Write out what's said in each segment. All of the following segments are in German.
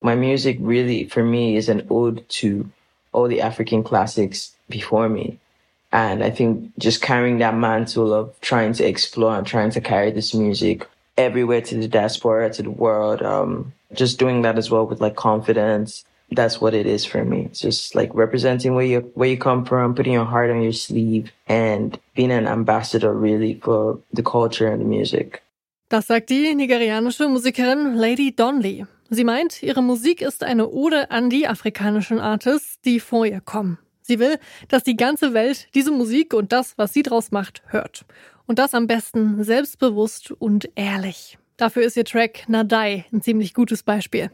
My music really, for me, is an ode to all the African classics before me. And I think just carrying that mantle of trying to explore and trying to carry this music everywhere to the diaspora, to the world, just doing that as well with like confidence. That's what it is for me. It's just like representing where you come from, putting your heart on your sleeve and being an ambassador really for the culture and the music. Das sagt die nigerianische Musikerin Lady Donley. Sie meint, ihre Musik ist eine Ode an die afrikanischen Artists, die vor ihr kommen. Sie will, dass die ganze Welt diese Musik und das, was sie draus macht, hört. Und das am besten selbstbewusst und ehrlich. Dafür ist ihr Track Nadai ein ziemlich gutes Beispiel.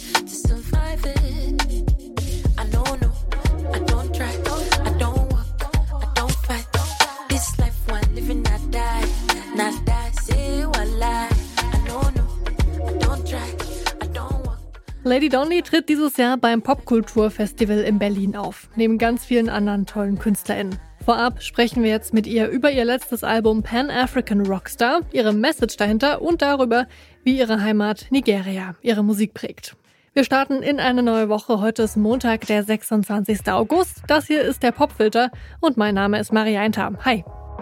Lady Donley tritt dieses Jahr beim Popkulturfestival in Berlin auf, neben ganz vielen anderen tollen KünstlerInnen. Vorab sprechen wir jetzt mit ihr über ihr letztes Album Pan-African Rockstar, ihre Message dahinter und darüber, wie ihre Heimat Nigeria ihre Musik prägt. Wir starten in eine neue Woche. Heute ist Montag, der 26. August. Das hier ist der Popfilter und mein Name ist Maria Einter. Hi!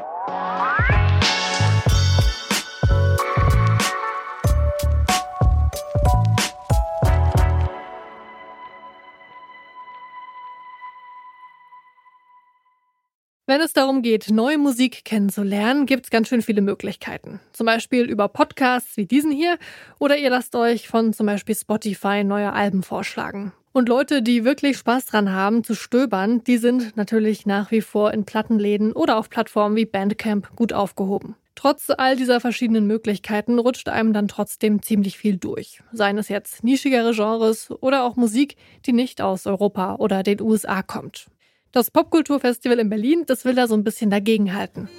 Wenn es darum geht, neue Musik kennenzulernen, gibt es ganz schön viele Möglichkeiten. Zum Beispiel über Podcasts wie diesen hier oder ihr lasst euch von zum Beispiel Spotify neue Alben vorschlagen. Und Leute, die wirklich Spaß dran haben zu stöbern, die sind natürlich nach wie vor in Plattenläden oder auf Plattformen wie Bandcamp gut aufgehoben. Trotz all dieser verschiedenen Möglichkeiten rutscht einem dann trotzdem ziemlich viel durch. Seien es jetzt nischigere Genres oder auch Musik, die nicht aus Europa oder den USA kommt. Das Popkulturfestival in Berlin, das will da so ein bisschen dagegenhalten.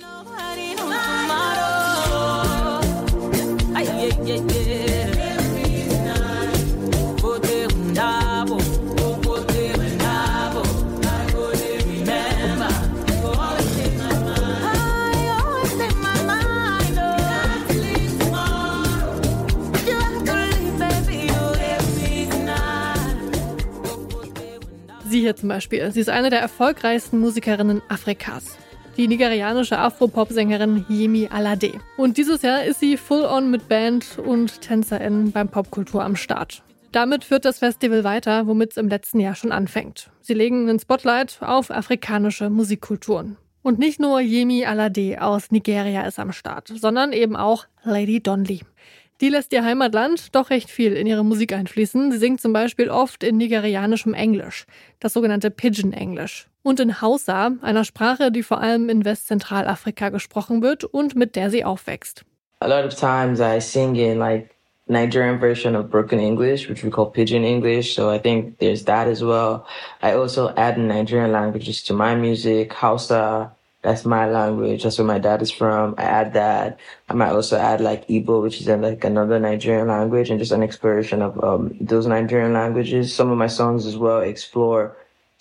Sie hier zum Beispiel. Sie ist eine der erfolgreichsten Musikerinnen Afrikas. Die nigerianische Afro-Pop-Sängerin Yemi Alade. Und dieses Jahr ist sie full-on mit Band und TänzerInnen beim Popkultur am Start. Damit führt das Festival weiter, womit es im letzten Jahr schon anfängt. Sie legen einen Spotlight auf afrikanische Musikkulturen. Und nicht nur Yemi Alade aus Nigeria ist am Start, sondern eben auch Lady Donley. Die lässt ihr Heimatland doch recht viel in ihre Musik einfließen. Sie singt zum Beispiel oft in nigerianischem Englisch, das sogenannte Pidgin-Englisch. Und in Hausa, einer Sprache, die vor allem in Westzentralafrika gesprochen wird und mit der sie aufwächst. A lot of times I sing in like Nigerian version of broken English, which we call Pidgin English. So I think there's that as well. I also add Nigerian languages to my music. Hausa, that's my language. That's where my dad is from. I add that. I might also add like Igbo, which is like another Nigerian language, and just an exploration of those Nigerian languages. Some of my songs as well explore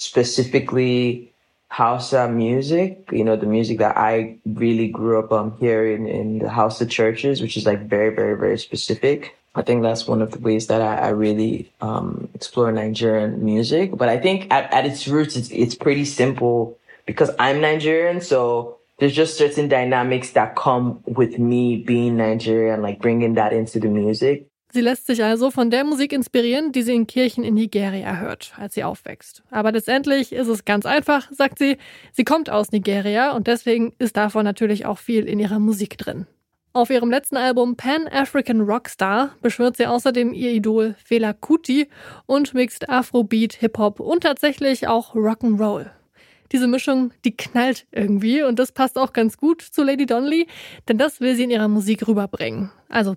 specifically Hausa music, you know, the music that I really grew up hearing in the Hausa churches, which is like very, very, very specific. I think that's one of the ways that I really explore Nigerian music. But I think at its roots, it's pretty simple. Because I'm Nigerian, so there's just certain dynamics that come with me being Nigerian, like bringing that into the music. Sie lässt sich also von der Musik inspirieren, die sie in Kirchen in Nigeria hört, als sie aufwächst. Aber letztendlich ist es ganz einfach, sagt sie. Sie kommt aus Nigeria und deswegen ist davon natürlich auch viel in ihrer Musik drin. Auf ihrem letzten Album Pan-African Rockstar beschwört sie außerdem ihr Idol Fela Kuti und mixt Afrobeat, Hip-Hop und tatsächlich auch Rock'n'Roll. Diese Mischung, die knallt irgendwie und das passt auch ganz gut zu Lady Donley, denn das will sie in ihrer Musik rüberbringen. Also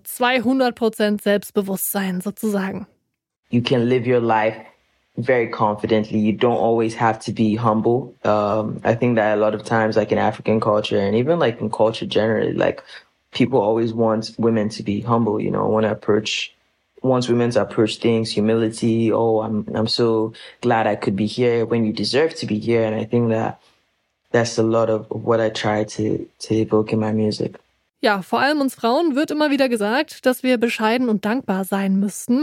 200% Selbstbewusstsein sozusagen. You can live your life very confidently. You don't always have to be humble. I think that a lot of times, like in African culture and even like in culture generally, like people always want women to be humble, you know, wants women to approach things, humility. Oh, I'm so glad I could be here when you deserve to be here. And I think that that's a lot of what I try to evoke in my music. Ja, vor allem uns Frauen wird immer wieder gesagt, dass wir bescheiden und dankbar sein müssten.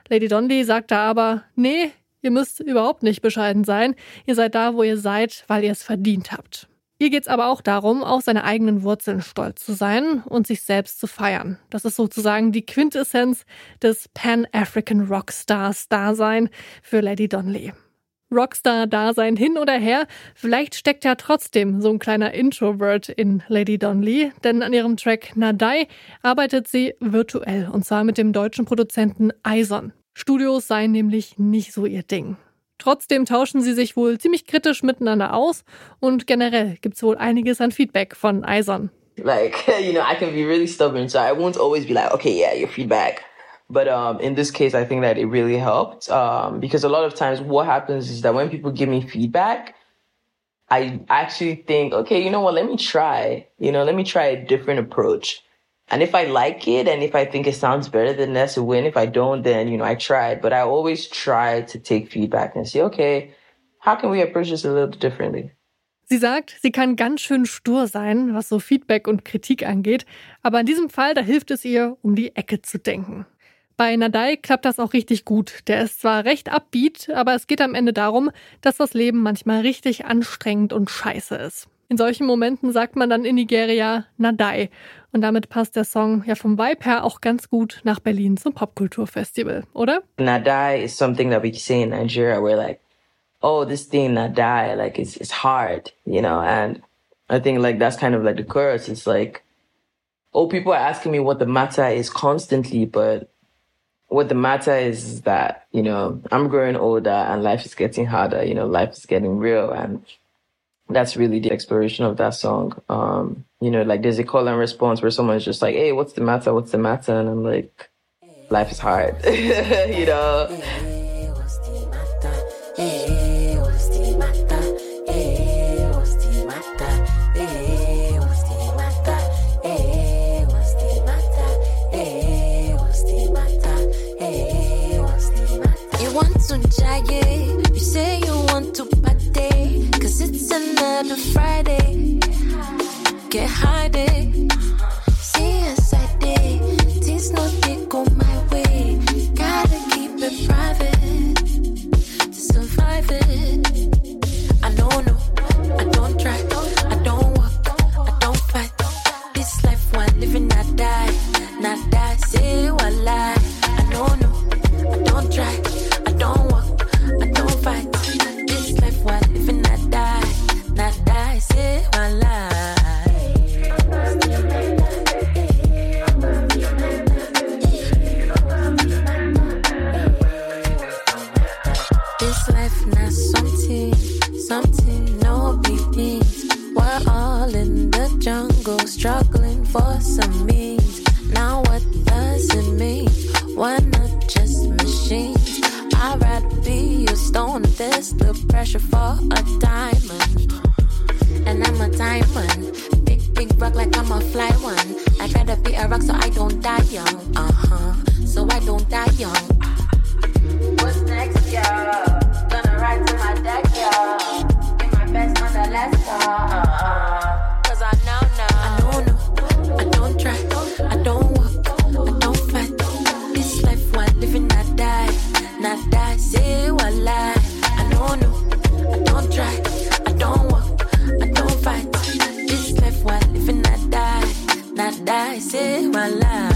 Lady Donli sagt da aber, nee, ihr müsst überhaupt nicht bescheiden sein. Ihr seid da, wo ihr seid, weil ihr es verdient habt. Ihr geht's aber auch darum, auf seine eigenen Wurzeln stolz zu sein und sich selbst zu feiern. Das ist sozusagen die Quintessenz des Pan-African Rockstars-Dasein für Lady Donli. Rockstar-Dasein hin oder her, vielleicht steckt ja trotzdem so ein kleiner Introvert in Lady Donli, denn an ihrem Track Nadai arbeitet sie virtuell und zwar mit dem deutschen Produzenten Eison. Studios seien nämlich nicht so ihr Ding. Trotzdem tauschen sie sich wohl ziemlich kritisch miteinander aus und generell gibt's wohl einiges an Feedback von Eison. Like, I can be really stubborn, so I won't always be like, okay, yeah, your feedback. But in this case, I think that it really helped because a lot of times what happens is that when people give me feedback, I actually think, okay, you know what, let me try a different approach. And if I like it and if I think it sounds better, then that's a win. If I don't, then, I tried. But I always try to take feedback and say, okay, how can we approach this a little differently? Sie sagt, sie kann ganz schön stur sein, was so Feedback und Kritik angeht. Aber in diesem Fall, da hilft es ihr, um die Ecke zu denken. Bei Nadai klappt das auch richtig gut. Der ist zwar recht upbeat, aber es geht am Ende darum, dass das Leben manchmal richtig anstrengend und scheiße ist. In solchen Momenten sagt man dann in Nigeria Nadai. Und damit passt der Song ja vom Vibe her auch ganz gut nach Berlin zum Popkulturfestival, oder? Nadai is something that we say in Nigeria where like, oh, this thing Nadai, like it's hard, and I think like that's kind of like the chorus. It's like, oh, people are asking me what the matter is constantly, but what the matter is that, I'm growing older and life is getting harder, life is getting real, and that's really the exploration of that song. Like there's a call and response where someone's just like, hey, what's the matter? What's the matter? And I'm like, life is hard, You want to jaggy, you say you want to party, 'cause it's another Friday. Get high day, see as I day, things no they go my way. Gotta keep it private to survive it. I don't know, I don't try, I don't walk, I don't fight. This life one living, not die, say what lie. I don't know, I don't try, I don't walk, I don't fight. This life one living, not die, say what lie. This life not something no big things. We're all in the jungle, struggling for some means. Now what does it mean? We're not just machines. I'd rather be a stone test the pressure for a diamond. And I'm a diamond. Big rock like I'm a fly one. I'd rather be a rock so I don't die young. So I don't die young. What's next, y'all? Gonna ride to my deck, y'all. Get my best on the last call. 'Cause I know now. I know, I don't try, I don't walk, I don't fight. This life one living, not die, say what lie. I know, I don't try, I don't walk, I don't fight. This life one living, not die, say what lie.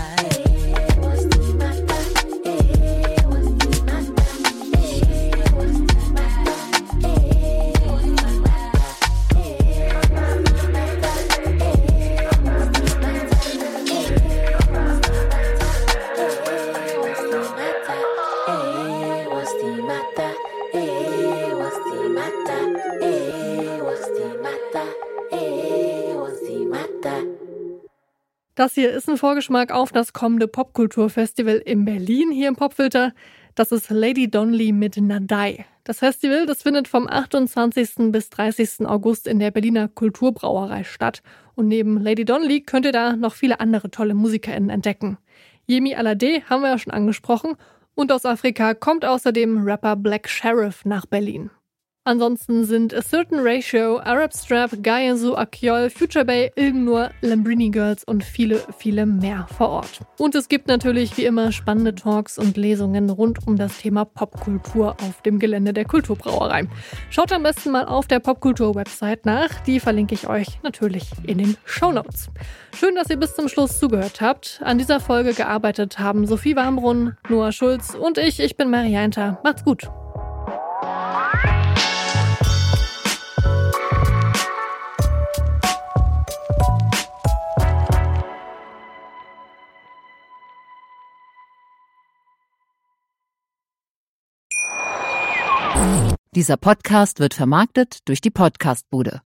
Das hier ist ein Vorgeschmack auf das kommende Popkulturfestival in Berlin hier im Popfilter. Das ist Lady Donli mit Nadai. Das Festival, das findet vom 28. bis 30. August in der Berliner Kulturbrauerei statt. Und neben Lady Donli könnt ihr da noch viele andere tolle MusikerInnen entdecken. Yemi Alade haben wir ja schon angesprochen. Und aus Afrika kommt außerdem Rapper Black Sherif nach Berlin. Ansonsten sind A Certain Ratio, Arab Strap, Gayazu, Akyol, Future Bay, Ilgnur, Lambrini Girls und viele, viele mehr vor Ort. Und es gibt natürlich wie immer spannende Talks und Lesungen rund um das Thema Popkultur auf dem Gelände der Kulturbrauerei. Schaut am besten mal auf der Popkultur-Website nach, die verlinke ich euch natürlich in den Shownotes. Schön, dass ihr bis zum Schluss zugehört habt. An dieser Folge gearbeitet haben Sophie Warmbrunn, Noah Schulz und ich bin Marianta. Macht's gut! Dieser Podcast wird vermarktet durch die Podcast-Bude.